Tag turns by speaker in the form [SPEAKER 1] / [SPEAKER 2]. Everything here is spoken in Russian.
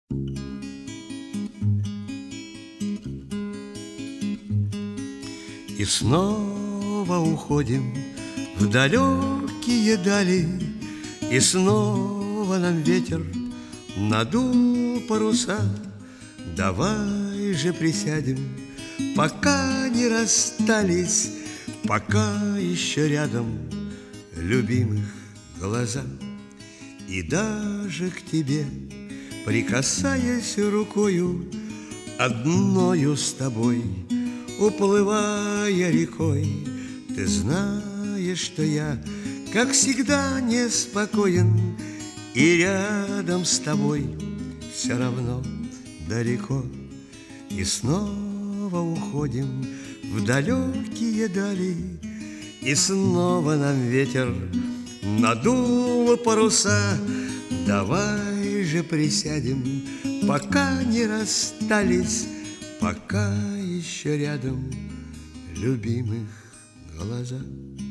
[SPEAKER 1] И снова уходим в далекие дали, и снова нам ветер надул паруса. Давай же присядем, пока не расстались, пока еще рядом любимых глаза. И даже к тебе, прикасаясь рукою, одною с тобой, уплывая рекой, ты знаешь, что я, как всегда, неспокоен, и рядом с тобой все равно далеко. И снова уходим в далекие дали, и снова нам ветер надул паруса. Давай же присядем, пока не расстались, пока еще рядом любимых глаза.